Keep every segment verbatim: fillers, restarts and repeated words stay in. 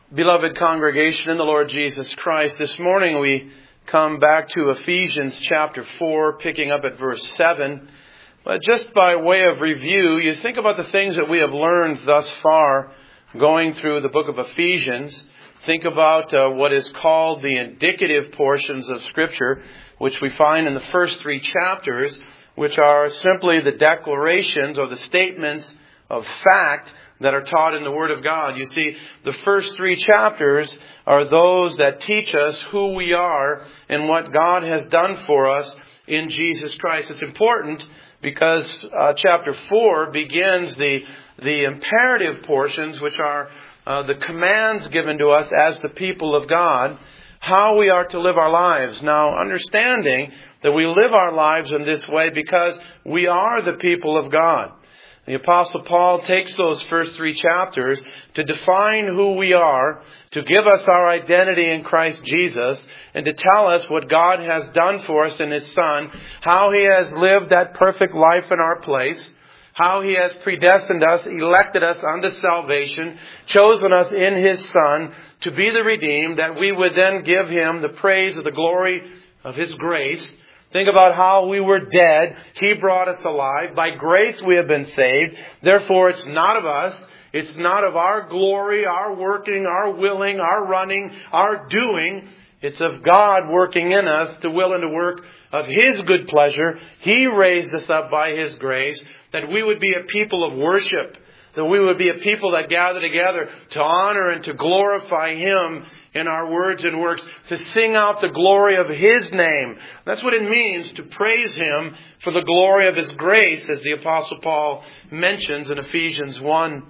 Beloved congregation in the Lord Jesus Christ, this morning we come back to Ephesians chapter four, picking up at verse seven. But just by way of review, you think about the things that we have learned thus far going through the book of Ephesians. Think about uh, what is called the indicative portions of Scripture, which we find in the first three chapters, which are simply the declarations or the statements of fact that are taught in the Word of God. You see, the first three chapters are those that teach us who we are and what God has done for us in Jesus Christ. It's important because uh, chapter four begins the, the imperative portions, which are uh, the commands given to us as the people of God, how we are to live our lives. Now, understanding that we live our lives in this way because we are the people of God. The Apostle Paul takes those first three chapters to define who we are, to give us our identity in Christ Jesus, and to tell us what God has done for us in His Son, how He has lived that perfect life in our place, how He has predestined us, elected us unto salvation, chosen us in His Son to be the redeemed, that we would then give Him the praise of the glory of His grace. Think about how we were dead. He brought us alive. By grace we have been saved. Therefore, it's not of us. It's not of our glory, our working, our willing, our running, our doing. It's of God working in us to will and to work of His good pleasure. He raised us up by His grace that we would be a people of worship, that we would be a people that gather together to honor and to glorify Him in our words and works, to sing out the glory of His name. That's what it means to praise Him for the glory of His grace, as the Apostle Paul mentions in Ephesians one.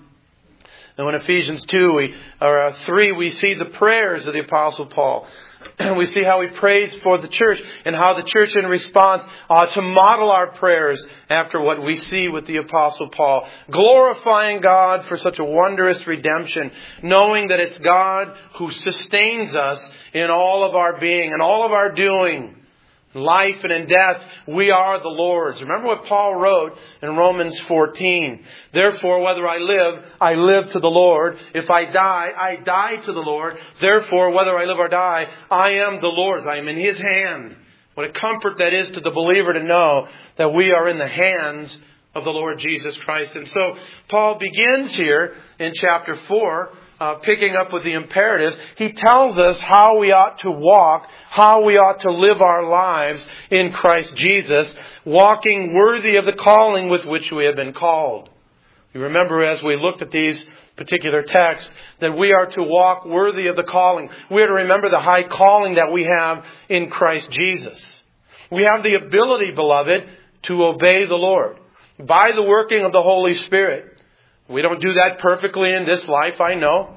Now in Ephesians two, we, or three, we see the prayers of the Apostle Paul. We see how he prays for the church and how the church in response ought to model our prayers after what we see with the Apostle Paul. Glorifying God for such a wondrous redemption, knowing that it's God who sustains us in all of our being and all of our doing. Life and in death, we are the Lord's. Remember what Paul wrote in Romans fourteen. Therefore, whether I live, I live to the Lord. If I die, I die to the Lord. Therefore, whether I live or die, I am the Lord's. I am in His hand. What a comfort that is to the believer to know that we are in the hands of the Lord Jesus Christ. And so, Paul begins here in chapter four, uh, picking up with the imperatives. He tells us how we ought to walk, how we ought to live our lives in Christ Jesus, walking worthy of the calling with which we have been called. You remember as we looked at these particular texts that we are to walk worthy of the calling. We are to remember the high calling that we have in Christ Jesus. We have the ability, beloved, to obey the Lord by the working of the Holy Spirit. We don't do that perfectly in this life, I know.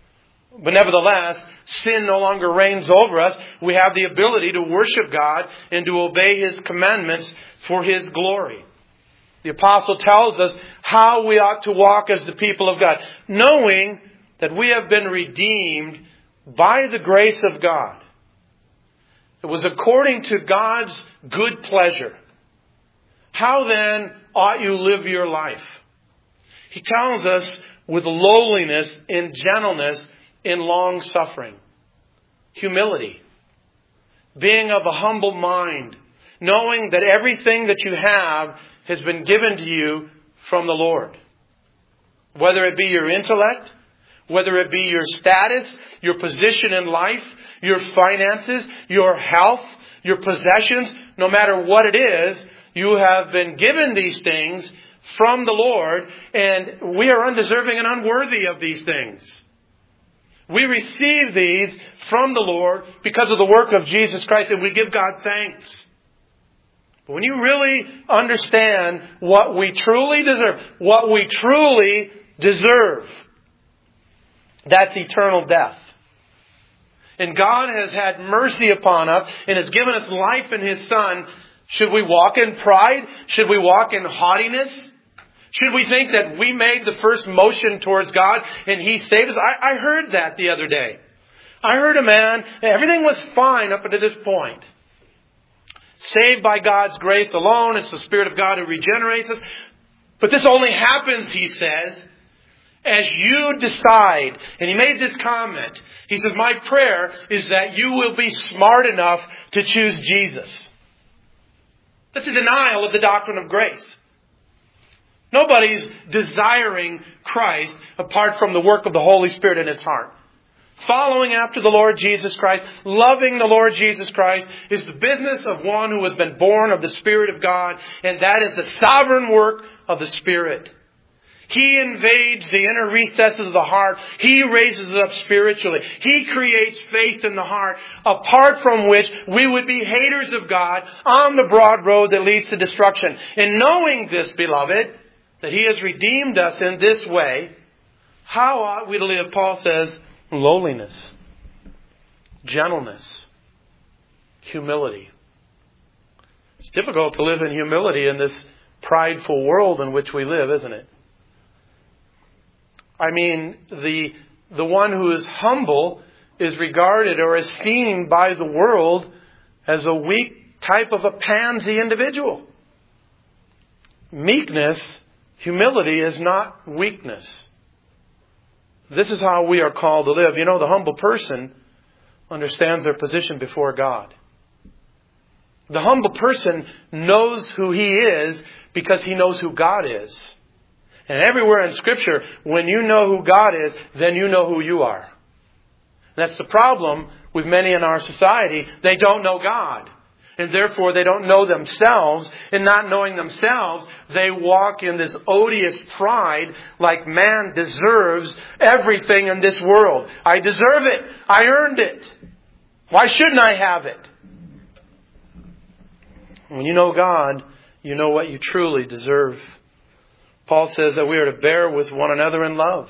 But nevertheless, sin no longer reigns over us. We have the ability to worship God and to obey His commandments for His glory. The apostle tells us how we ought to walk as the people of God, knowing that we have been redeemed by the grace of God. It was according to God's good pleasure. How then ought you live your life? He tells us with lowliness, in gentleness, in long suffering, humility, being of a humble mind, knowing that everything that you have has been given to you from the Lord. Whether it be your intellect, whether it be your status, your position in life, your finances, your health, your possessions, no matter what it is, you have been given these things from the Lord, and we are undeserving and unworthy of these things. We receive these from the Lord because of the work of Jesus Christ, and we give God thanks. But when you really understand what we truly deserve, what we truly deserve, that's eternal death. And God has had mercy upon us and has given us life in His Son. Should we walk in pride? Should we walk in haughtiness? Should we think that we made the first motion towards God and He saved us? I, I heard that the other day. I heard a man, everything was fine up until this point. Saved by God's grace alone. It's the Spirit of God who regenerates us. But this only happens, he says, as you decide, and he made this comment, he says, my prayer is that you will be smart enough to choose Jesus. That's a denial of the doctrine of grace. Nobody's desiring Christ apart from the work of the Holy Spirit in his heart. Following after the Lord Jesus Christ, loving the Lord Jesus Christ, is the business of one who has been born of the Spirit of God, and that is the sovereign work of the Spirit. He invades the inner recesses of the heart. He raises it up spiritually. He creates faith in the heart, apart from which we would be haters of God on the broad road that leads to destruction. And knowing this, beloved, that He has redeemed us in this way, how ought we to live? Paul says, lowliness, gentleness, humility. It's difficult to live in humility in this prideful world in which we live, isn't it? I mean, the the one who is humble is regarded or esteemed by the world as a weak type of a pansy individual. Meekness, humility is not weakness. This is how we are called to live. You know, the humble person understands their position before God. The humble person knows who he is because he knows who God is. And everywhere in Scripture, when you know who God is, then you know who you are. And that's the problem with many in our society. They don't know God. And therefore, they don't know themselves. And not knowing themselves, they walk in this odious pride like man deserves everything in this world. I deserve it. I earned it. Why shouldn't I have it? When you know God, you know what you truly deserve. Paul says that we are to bear with one another in love.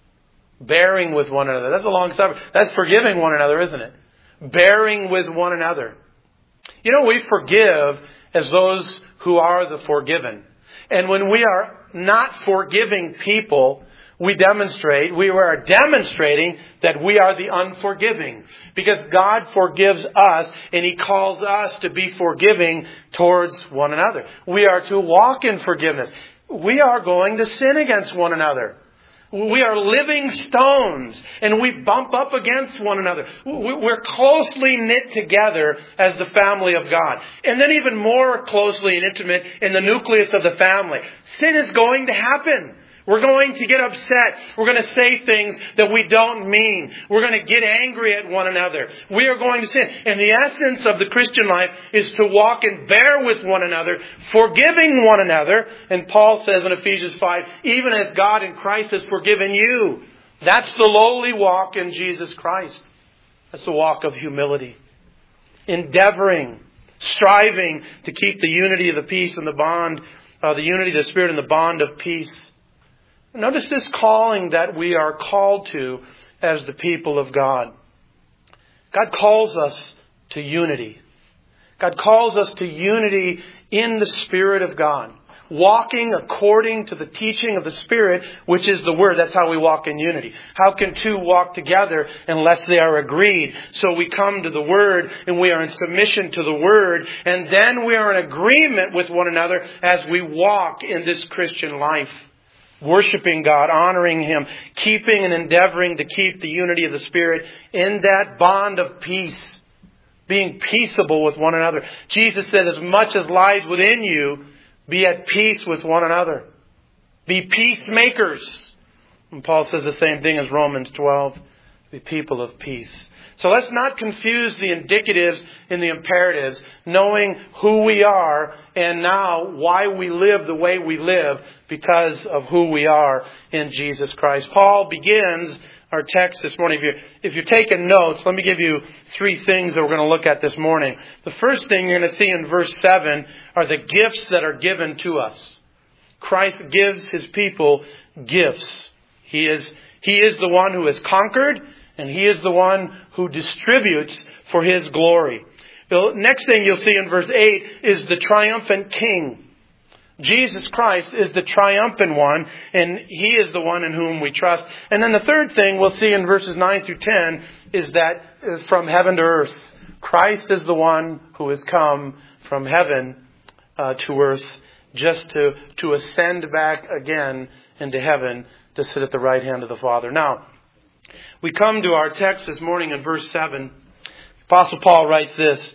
Bearing with one another. That's a long suffering. That's forgiving one another, isn't it? Bearing with one another. You know, we forgive as those who are the forgiven. And when we are not forgiving people, we demonstrate, we are demonstrating that we are the unforgiving. Because God forgives us and He calls us to be forgiving towards one another. We are to walk in forgiveness. We are going to sin against one another. We are living stones and we bump up against one another. We're closely knit together as the family of God. And then even more closely and intimate in the nucleus of the family. Sin is going to happen. We're going to get upset. We're going to say things that we don't mean. We're going to get angry at one another. We are going to sin. And the essence of the Christian life is to walk and bear with one another, forgiving one another. And Paul says in Ephesians five, even as God in Christ has forgiven you. That's the lowly walk in Jesus Christ. That's the walk of humility. Endeavoring, striving to keep the unity of the peace and the bond, uh, the unity of the Spirit and the bond of peace. Notice this calling that we are called to as the people of God. God calls us to unity. God calls us to unity in the Spirit of God. Walking according to the teaching of the Spirit, which is the Word. That's how we walk in unity. How can two walk together unless they are agreed? So we come to the Word and we are in submission to the Word. And then we are in agreement with one another as we walk in this Christian life. Worshipping God, honoring Him, keeping and endeavoring to keep the unity of the Spirit in that bond of peace. Being peaceable with one another. Jesus said, as much as lies within you, be at peace with one another. Be peacemakers. And Paul says the same thing as Romans twelve. Be people of peace. So let's not confuse the indicatives and the imperatives, knowing who we are and now why we live the way we live because of who we are in Jesus Christ. Paul begins our text this morning. If you're, if you're taking notes, let me give you three things that we're going to look at this morning. The first thing you're going to see in verse seven are the gifts that are given to us. Christ gives His people gifts. He is, he is the one who has conquered. And He is the one who distributes for His glory. The next thing you'll see in verse eight is the triumphant King. Jesus Christ is the triumphant one, and He is the one in whom we trust. And then the third thing we'll see in verses nine through ten is that from heaven to earth, Christ is the one who has come from heaven uh, to earth just to, to ascend back again into heaven to sit at the right hand of the Father. Now, we come to our text this morning in verse seven. Apostle Paul writes this,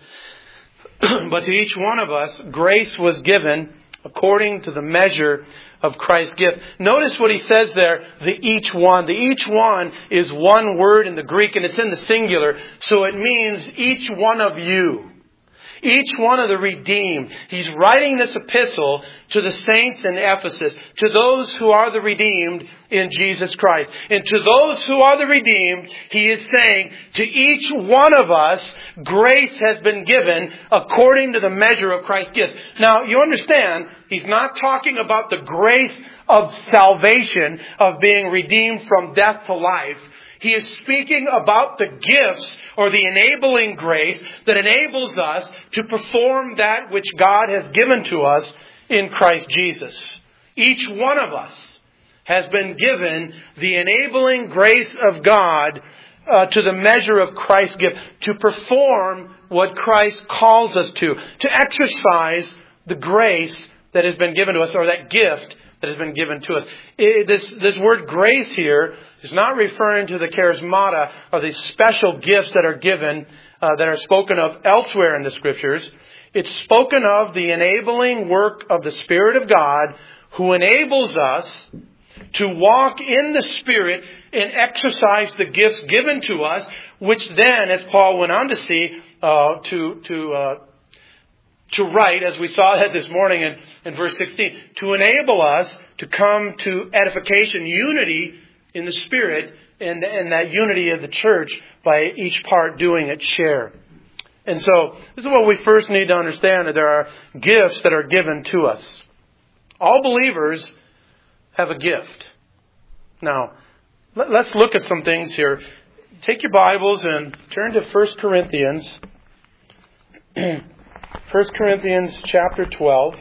but to each one of us, grace was given according to the measure of Christ's gift. Notice what he says there, the each one. The each one is one word in the Greek, and it's in the singular. So it means each one of you. Each one of the redeemed. He's writing this epistle to the saints in Ephesus, to those who are the redeemed in Jesus Christ. And to those who are the redeemed, he is saying, to each one of us, grace has been given according to the measure of Christ's gifts. Now, you understand, he's not talking about the grace of salvation, of being redeemed from death to life. He is speaking about the gifts or the enabling grace that enables us to perform that which God has given to us in Christ Jesus. Each one of us has been given the enabling grace of God uh, to the measure of Christ's gift, to perform what Christ calls us to, to exercise the grace that has been given to us, or that gift that has been given to us. It, this, this word grace here is not referring to the charismata or the special gifts that are given, uh, that are spoken of elsewhere in the Scriptures. It's spoken of the enabling work of the Spirit of God, who enables us to walk in the Spirit and exercise the gifts given to us, which then, as Paul went on to see, uh, to to uh, to write, as we saw that this morning in, in verse sixteen, to enable us to come to edification, unity in the Spirit, and, and that unity of the church by each part doing its share. And so, this is what we first need to understand, that there are gifts that are given to us. All believers have a gift. Now, let, let's look at some things here. Take your Bibles and turn to First Corinthians. First Corinthians chapter twelve.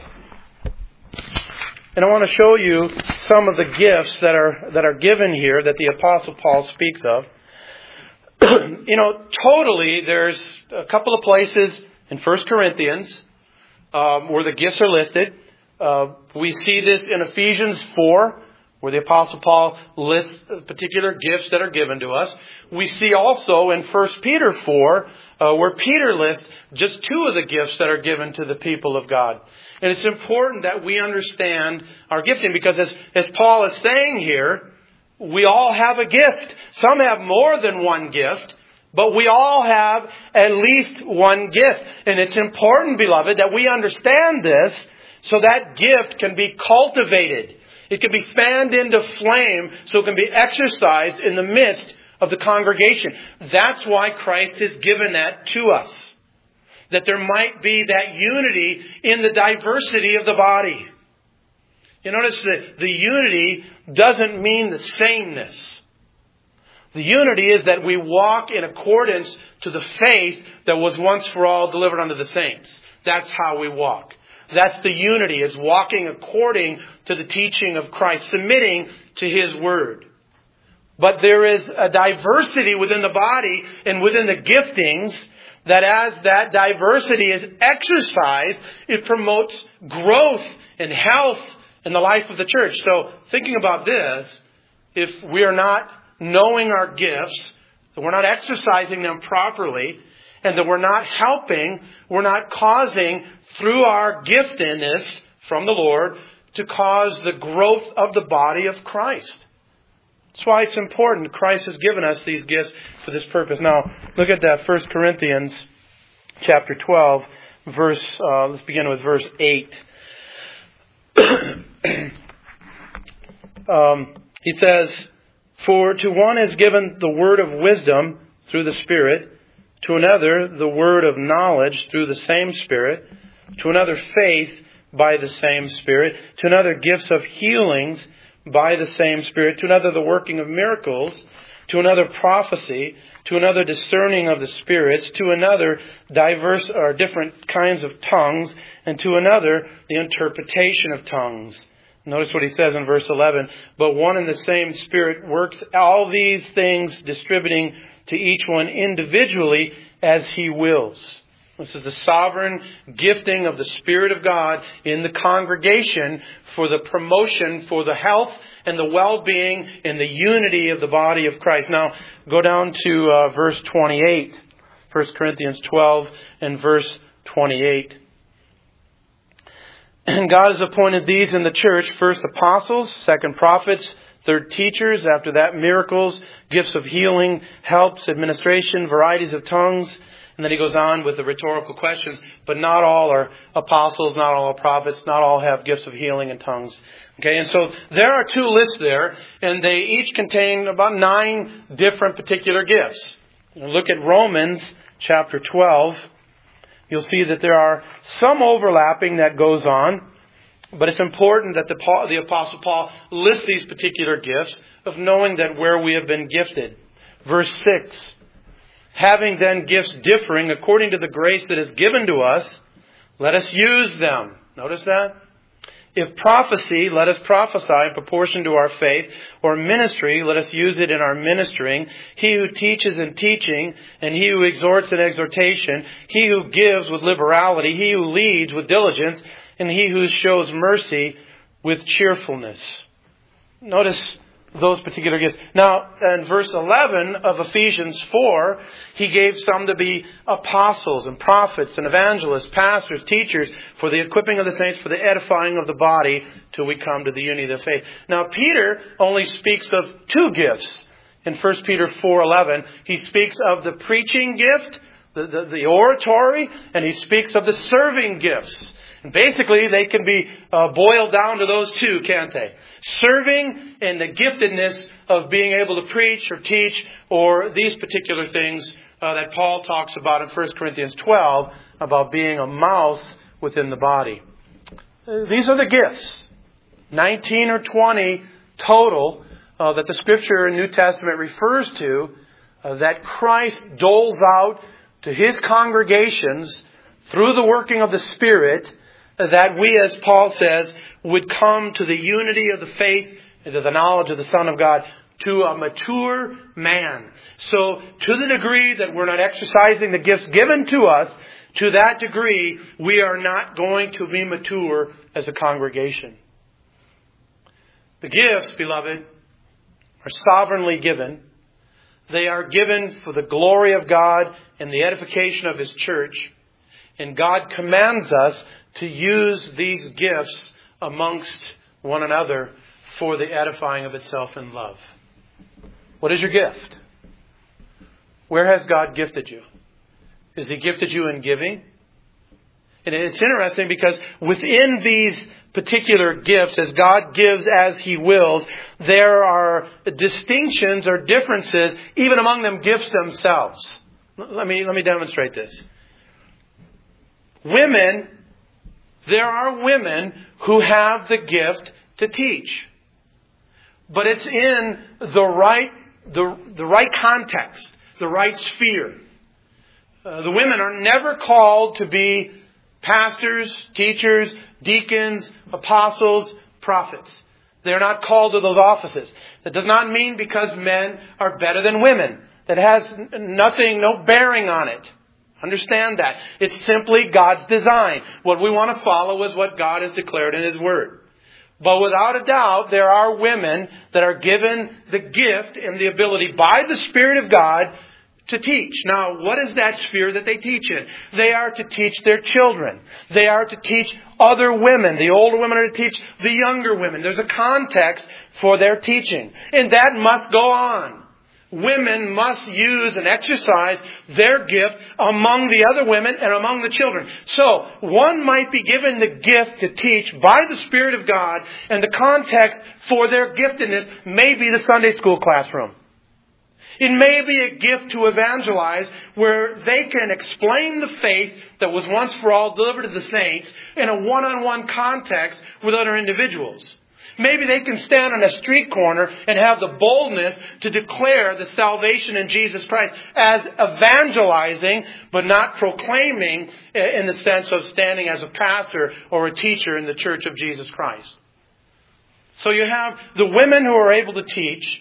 And I want to show you some of the gifts that are that are given here that the Apostle Paul speaks of. You know, totally, there's a couple of places in First Corinthians um, where the gifts are listed. Uh, we see this in Ephesians four, where the Apostle Paul lists particular gifts that are given to us. We see also in First Peter four, uh, where Peter lists just two of the gifts that are given to the people of God. And it's important that we understand our gifting, because as, as Paul is saying here, we all have a gift. Some have more than one gift, but we all have at least one gift. And it's important, beloved, that we understand this so that gift can be cultivated. It can be fanned into flame so it can be exercised in the midst of the congregation. That's why Christ has given that to us. That there might be that unity in the diversity of the body. You notice that the unity doesn't mean the sameness. The unity is that we walk in accordance to the faith that was once for all delivered unto the saints. That's how we walk. That's the unity, is walking according to the teaching of Christ, submitting to His Word. But there is a diversity within the body and within the giftings, that as that diversity is exercised, it promotes growth and health in the life of the church. So thinking about this, if we are not knowing our gifts, that we're not exercising them properly, and that we're not helping, we're not causing, through our giftedness from the Lord, to cause the growth of the body of Christ. That's why it's important. Christ has given us these gifts for this purpose. Now, look at that First Corinthians chapter twelve, verse. Uh, let's begin with verse eight. um, he says, "For to one is given the word of wisdom through the Spirit, to another the word of knowledge through the same Spirit, to another faith by the same Spirit, to another gifts of healings by the same Spirit, to another the working of miracles, to another prophecy, to another discerning of the spirits, to another diverse or different kinds of tongues, and to another the interpretation of tongues." Notice what he says in verse eleven, "But one and the same Spirit works all these things, distributing to each one individually as He wills." This is the sovereign gifting of the Spirit of God in the congregation for the promotion, for the health and the well-being and the unity of the body of Christ. Now, go down to uh, verse twenty-eight. First Corinthians twelve and verse twenty-eight. And God has appointed these in the church, first apostles, second prophets, third teachers, after that miracles, gifts of healing, helps, administration, varieties of tongues. And then he goes on with the rhetorical questions. But not all are apostles, not all are prophets, not all have gifts of healing and tongues. Okay, and so there are two lists there, and they each contain about nine different particular gifts. Look at Romans chapter twelve. You'll see that there are some overlapping that goes on, but it's important that the, Paul, the Apostle Paul lists these particular gifts of knowing that where we have been gifted. Verse six. Having then gifts differing according to the grace that is given to us, let us use them. Notice that? If prophecy, let us prophesy in proportion to our faith, or ministry, let us use it in our ministering. He who teaches in teaching, and he who exhorts in exhortation, he who gives with liberality, he who leads with diligence, and he who shows mercy with cheerfulness. Notice those particular gifts. Now, in verse eleven of Ephesians four, he gave some to be apostles and prophets and evangelists, pastors, teachers, for the equipping of the saints, for the edifying of the body, till we come to the unity of the faith. Now, Peter only speaks of two gifts. In First Peter four eleven, he speaks of the preaching gift, the, the, the oratory, and he speaks of the serving gifts. And basically, they can be uh, boiled down to those two, can't they? Serving and the giftedness of being able to preach or teach, or these particular things uh, that Paul talks about in First Corinthians twelve, about being a mouth within the body. Uh, these are the gifts. nineteen or twenty total uh, that the Scripture in New Testament refers to, uh, that Christ doles out to His congregations through the working of the Spirit, that we, as Paul says, would come to the unity of the faith and to the knowledge of the Son of God, to a mature man. So, to the degree that we're not exercising the gifts given to us, to that degree, we are not going to be mature as a congregation. The gifts, beloved, are sovereignly given. They are given for the glory of God and the edification of His church. And God commands us to use these gifts amongst one another for the edifying of itself in love. What is your gift? Where has God gifted you? Has He gifted you in giving? And it's interesting because within these particular gifts, as God gives as He wills, there are distinctions or differences even among them gifts themselves. Let me, let me demonstrate this. Women, there are women who have the gift to teach. But it's in the right, the, the right context, the right sphere. Uh, the women are never called to be pastors, teachers, deacons, apostles, prophets. They're not called to those offices. That does not mean because men are better than women. That has nothing, no bearing on it. Understand that. It's simply God's design. What we want to follow is what God has declared in His Word. But without a doubt, there are women that are given the gift and the ability by the Spirit of God to teach. Now, what is that sphere that they teach in? They are to teach their children. They are to teach other women. The older women are to teach the younger women. There's a context for their teaching. And that must go on. Women must use and exercise their gift among the other women and among the children. So, one might be given the gift to teach by the Spirit of God, and the context for their giftedness may be the Sunday school classroom. It may be a gift to evangelize where they can explain the faith that was once for all delivered to the saints in a one-on-one context with other individuals. Maybe they can stand on a street corner and have the boldness to declare the salvation in Jesus Christ as evangelizing, but not proclaiming in the sense of standing as a pastor or a teacher in the church of Jesus Christ. So you have the women who are able to teach,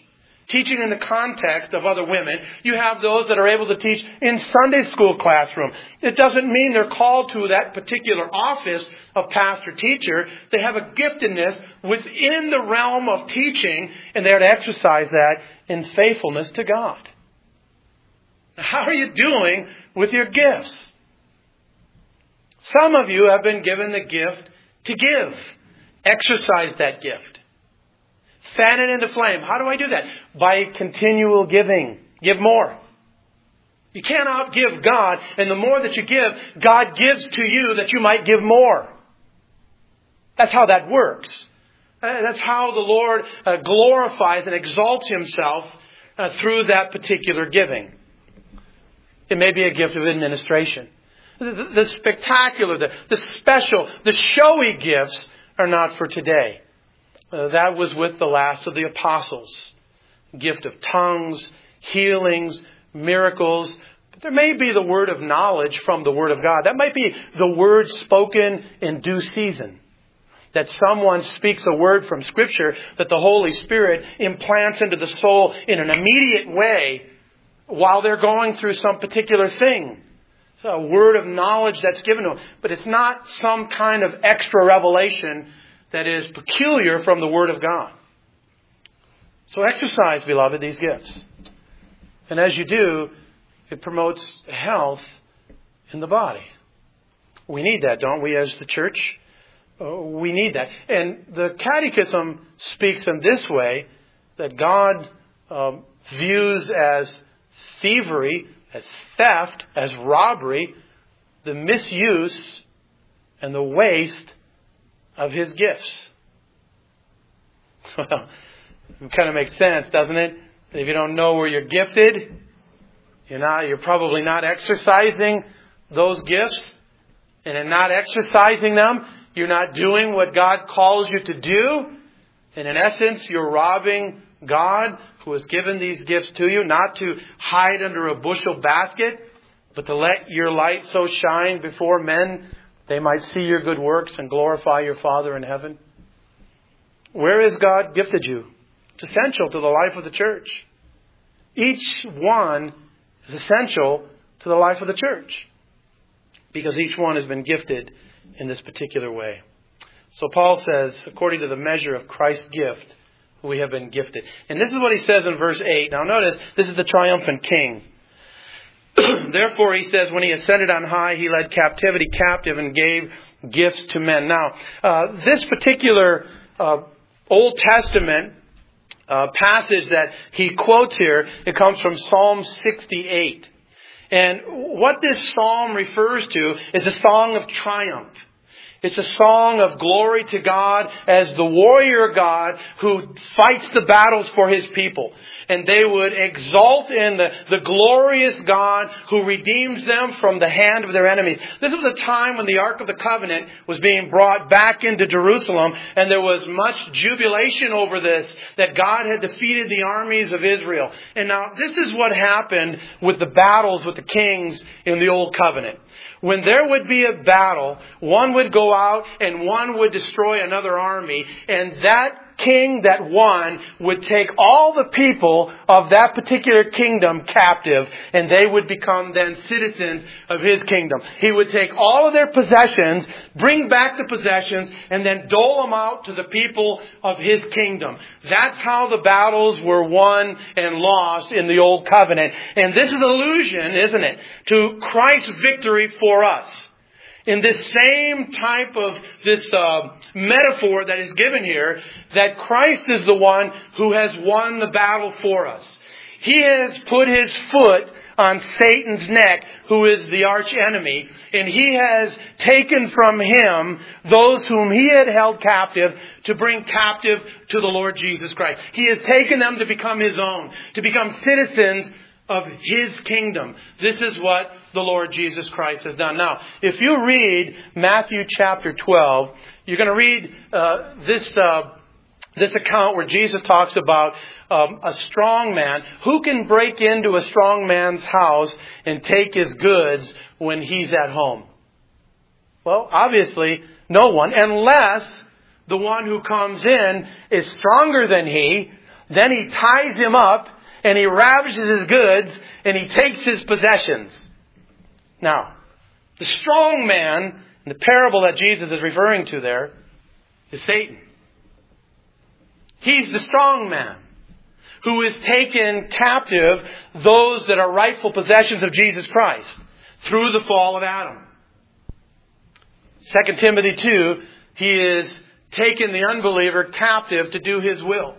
teaching in the context of other women. You have those that are able to teach in Sunday school classroom. It doesn't mean they're called to that particular office of pastor-teacher. They have a giftedness within the realm of teaching, and they're to exercise that in faithfulness to God. How are you doing with your gifts? Some of you have been given the gift to give. Exercise that gift. Fan it into flame. How do I do that? By continual giving. Give more. You can't outgive God, and the more that you give, God gives to you that you might give more. That's how that works. Uh, that's how the Lord uh, glorifies and exalts Himself uh, through that particular giving. It may be a gift of administration. The, the spectacular, the, the special, the showy gifts are not for today. Uh, that was with the last of the apostles. Gift of tongues, healings, miracles. But there may be the word of knowledge from the Word of God. That might be the word spoken in due season. That someone speaks a word from Scripture that the Holy Spirit implants into the soul in an immediate way while they're going through some particular thing. It's a word of knowledge that's given to them. But it's not some kind of extra revelation that is peculiar from the Word of God. So exercise, beloved, these gifts. And as you do, it promotes health in the body. We need that, don't we, as the church? We need that. And the Catechism speaks in this way, that God um, views as thievery, as theft, as robbery, the misuse and the waste of His gifts. Well, it kind of makes sense, doesn't it? If you don't know where you're gifted, you're not, you're probably not exercising those gifts. And in not exercising them, you're not doing what God calls you to do. And in essence, you're robbing God, who has given these gifts to you, not to hide under a bushel basket, but to let your light so shine before men, they might see your good works and glorify your Father in heaven. Where has God gifted you? It's essential to the life of the church. Each one is essential to the life of the church, because each one has been gifted in this particular way. So Paul says, according to the measure of Christ's gift, we have been gifted. And this is what he says in verse eight. Now notice, this is the triumphant king. Therefore, he says, when he ascended on high, he led captivity captive and gave gifts to men. Now, uh, this particular uh, Old Testament uh, passage that he quotes here, it comes from Psalm sixty-eight. And what this psalm refers to is a song of triumph. It's a song of glory to God as the warrior God who fights the battles for His people. And they would exalt in the, the glorious God who redeems them from the hand of their enemies. This was a time when the Ark of the Covenant was being brought back into Jerusalem, and there was much jubilation over this, that God had defeated the armies of Israel. And now this is what happened with the battles with the kings in the Old Covenant. When there would be a battle, one would go out and one would destroy another army, and that king that won would take all the people of that particular kingdom captive, and they would become then citizens of his kingdom. He would take all of their possessions, bring back the possessions, and then dole them out to the people of his kingdom. That's how the battles were won and lost in the Old Covenant. And this is an allusion, isn't it, to Christ's victory for us. In this same type of this uh, metaphor that is given here, that Christ is the one who has won the battle for us. He has put His foot on Satan's neck, who is the arch enemy, and He has taken from him those whom He had held captive to bring captive to the Lord Jesus Christ. He has taken them to become His own, to become citizens of His kingdom. This is what the Lord Jesus Christ has done. Now, if you read Matthew chapter twelve, you're going to read uh, this uh, this account where Jesus talks about um, a strong man. Who can break into a strong man's house and take his goods when he's at home? Well, obviously, no one, unless the one who comes in is stronger than he, Then he ties him up and he ravages his goods and he takes his possessions. Now, the strong man in the parable that Jesus is referring to there is Satan. He's the strong man who has taken captive those that are rightful possessions of Jesus Christ through the fall of Adam. Second Timothy two, he is taken the unbeliever captive to do his will.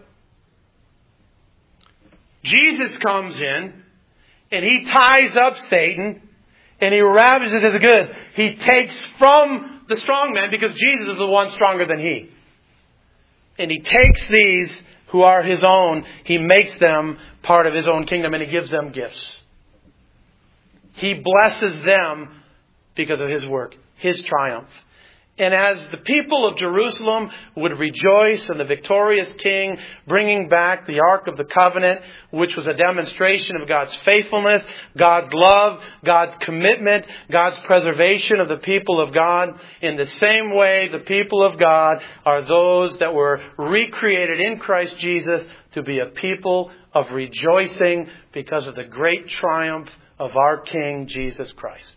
Jesus comes in and he ties up Satan and he ravages his goods. He takes from the strong man, because Jesus is the one stronger than he. And he takes these who are his own, he makes them part of his own kingdom, and he gives them gifts. He blesses them because of his work, his triumph. And as the people of Jerusalem would rejoice in the victorious King bringing back the Ark of the Covenant, which was a demonstration of God's faithfulness, God's love, God's commitment, God's preservation of the people of God, in the same way the people of God are those that were recreated in Christ Jesus to be a people of rejoicing because of the great triumph of our King Jesus Christ.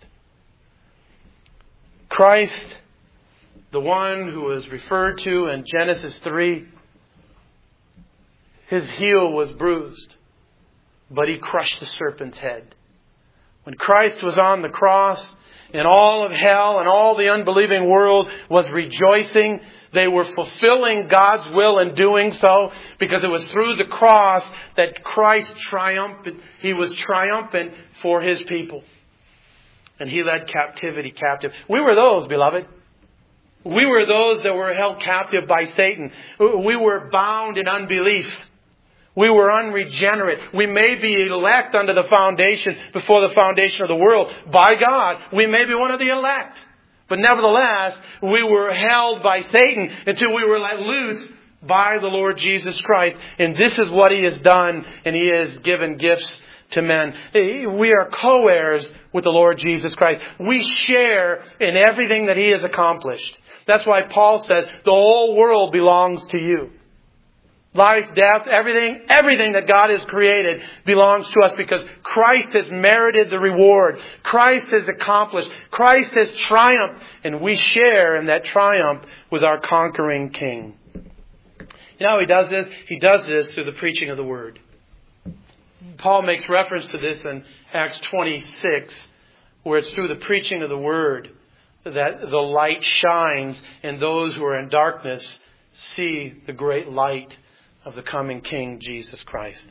Christ, the one who is referred to in Genesis three, his heel was bruised, but he crushed the serpent's head. When Christ was on the cross, and all of hell and all the unbelieving world was rejoicing, they were fulfilling God's will in doing so, because it was through the cross that Christ triumphed. He was triumphant for his people. And he led captivity captive. We were those, beloved. We were those that were held captive by Satan. We were bound in unbelief. We were unregenerate. We may be elect under the foundation, before the foundation of the world, by God. We may be one of the elect. But nevertheless, we were held by Satan until we were let loose by the Lord Jesus Christ. And this is what he has done, and he has given gifts to men. We are co-heirs with the Lord Jesus Christ. We share in everything that he has accomplished. That's why Paul says the whole world belongs to you. Life, death, everything, everything that God has created belongs to us, because Christ has merited the reward. Christ has accomplished. Christ has triumphed. And we share in that triumph with our conquering King. You know how he does this? He does this through the preaching of the Word. Paul makes reference to this in Acts twenty-six, where it's through the preaching of the Word that the light shines, and those who are in darkness see the great light of the coming King, Jesus Christ.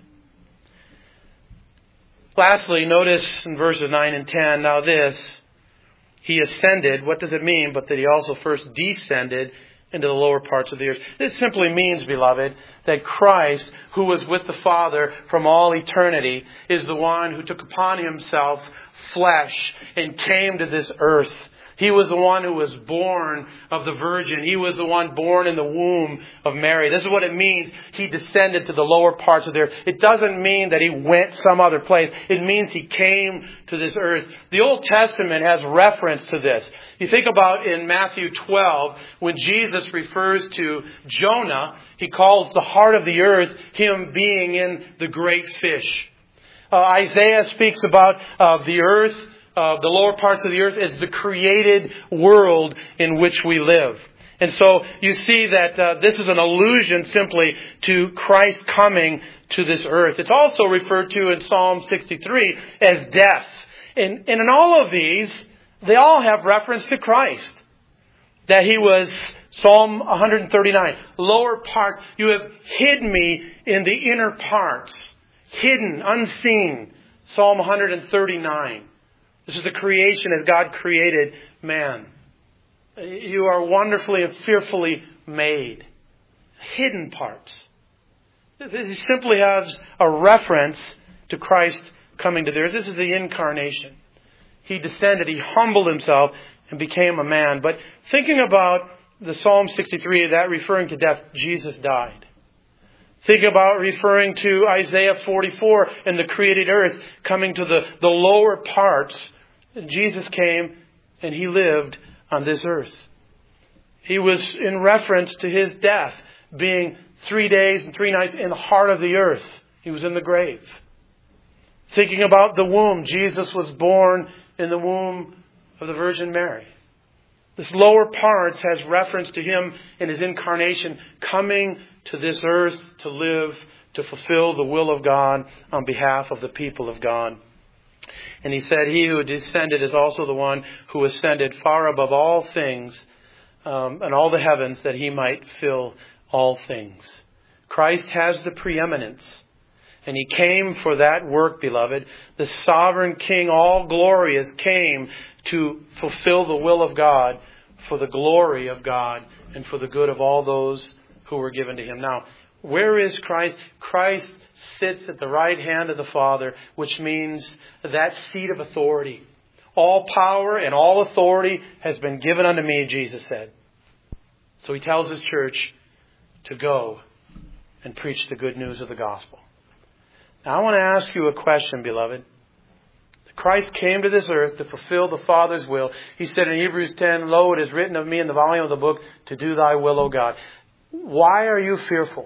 Lastly, notice in verses nine and ten, now this, he ascended. What does it mean? But that he also first descended into the lower parts of the earth. This simply means, beloved, that Christ, who was with the Father from all eternity, is the one who took upon himself flesh and came to this earth. He was the one who was born of the Virgin. He was the one born in the womb of Mary. This is what it means. He descended to the lower parts of the earth. It doesn't mean that he went some other place. It means he came to this earth. The Old Testament has reference to this. You think about in Matthew twelve, when Jesus refers to Jonah, he calls the heart of the earth him being in the great fish. Uh, Isaiah speaks about uh, the earth, Uh, the lower parts of the earth, is the created world in which we live. And so you see that uh, this is an allusion simply to Christ coming to this earth. It's also referred to in Psalm sixty-three as death. And, and in all of these, they all have reference to Christ. That he was, Psalm one thirty-nine, lower parts. You have hid me in the inner parts. Hidden, unseen. Psalm one thirty-nine. This is the creation as God created man. You are wonderfully and fearfully made. Hidden parts. This simply has a reference to Christ coming to the earth. This is the incarnation. He descended, he humbled himself and became a man. But thinking about the Psalm sixty-three, that referring to death, Jesus died. Think about referring to Isaiah forty-four and the created earth coming to the, the lower parts. Jesus came and he lived on this earth. He was in reference to his death being three days and three nights in the heart of the earth. He was in the grave. Thinking about the womb, Jesus was born in the womb of the Virgin Mary. This lower parts has reference to Him in His incarnation, coming to this earth to live, to fulfill the will of God on behalf of the people of God. And He said, He who descended is also the one who ascended far above all things um, and all the heavens, that He might fill all things. Christ has the preeminence. And He came for that work, beloved. The sovereign King, all glorious, came to fulfill the will of God for the glory of God and for the good of all those who were given to Him. Now, where is Christ? Christ sits at the right hand of the Father, which means that seat of authority. All power and all authority has been given unto me, Jesus said. So He tells His church to go and preach the good news of the gospel. Now, I want to ask you a question, beloved. Christ came to this earth to fulfill the Father's will. He said in Hebrews ten, Lo, it is written of me in the volume of the book, to do thy will, O God. Why are you fearful?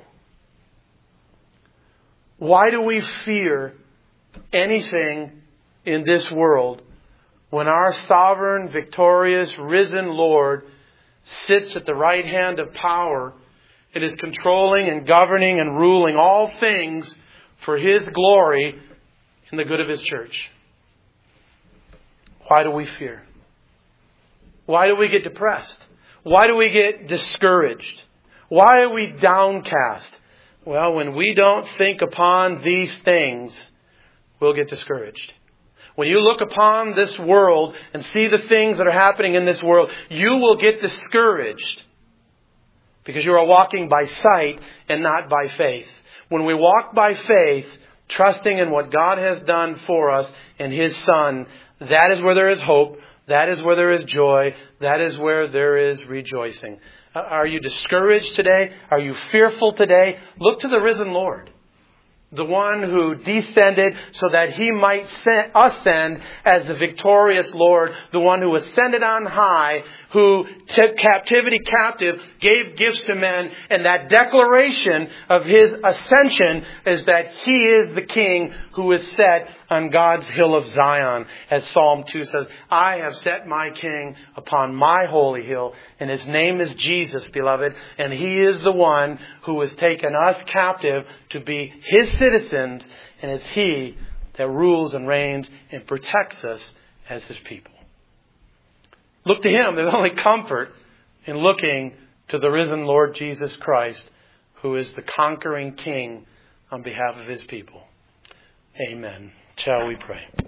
Why do we fear anything in this world when our sovereign, victorious, risen Lord sits at the right hand of power and is controlling and governing and ruling all things for His glory and the good of His church? Why do we fear? Why do we get depressed? Why do we get discouraged? Why are we downcast? Well, when we don't think upon these things, we'll get discouraged. When you look upon this world and see the things that are happening in this world, you will get discouraged because you are walking by sight and not by faith. When we walk by faith, trusting in what God has done for us in His Son, that is where there is hope. That is where there is joy. That is where there is rejoicing. Uh, are you discouraged today? Are you fearful today? Look to the risen Lord. The one who descended so that He might ascend as the victorious Lord. The one who ascended on high, who took captivity captive, gave gifts to men. And that declaration of His ascension is that He is the King who is set on God's hill of Zion. As Psalm two says, I have set my King upon my holy hill. And His name is Jesus, beloved. And He is the one who has taken us captive to be His citizens. And it's He that rules and reigns and protects us as His people. Look to Him. There's only comfort in looking to the risen Lord Jesus Christ, who is the conquering King on behalf of His people. Amen. Shall we pray?